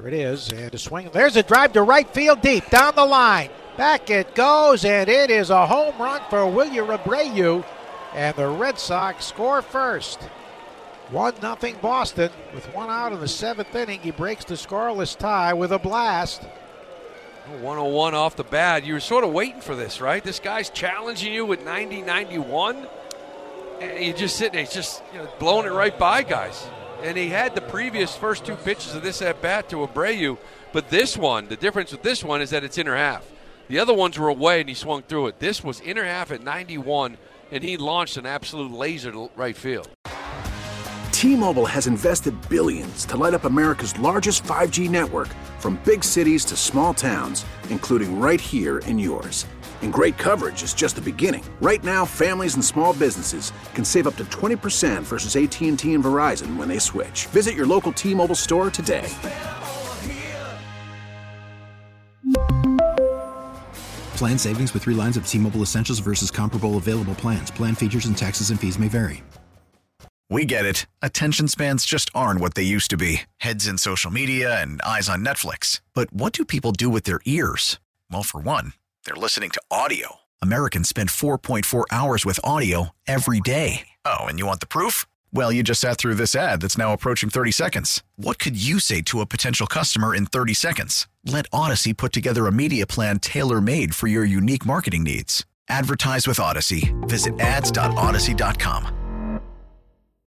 There it is, and a swing. There's a drive to right field deep, down the line. Back it goes, and it is a home run for Wilyer Abreu, and the Red Sox score first. 1-0 Boston. With one out in the seventh inning, he breaks the scoreless tie with a blast. 101 off the bat. You were sort of waiting for this, right? This guy's challenging you with 90-91, and you're just sitting there, he's just blowing it right by guys. And he had the previous first two pitches of this at-bat to Abreu, but this one, the difference with this one is that it's inner half. The other ones were away, and he swung through it. This was inner half at 91, and he launched an absolute laser to right field. T-Mobile has invested billions to light up America's largest 5G network, from big cities to small towns, including right here in yours. And great coverage is just the beginning. Right now, families and small businesses can save up to 20% versus AT&T and Verizon when they switch. Visit your local T-Mobile store today. Plan savings with 3 lines of T-Mobile Essentials versus comparable available plans. Plan features and taxes and fees may vary. We get it. Attention spans just aren't what they used to be. Heads in social media and eyes on Netflix. But what do people do with their ears? Well, for one, they're listening to audio. Americans spend 4.4 hours with audio every day. Oh, and you want the proof? Well, you just sat through this ad that's now approaching 30 seconds. What could you say to a potential customer in 30 seconds? Let Odyssey put together a media plan tailor-made for your unique marketing needs. Advertise with Odyssey. Visit ads.odyssey.com.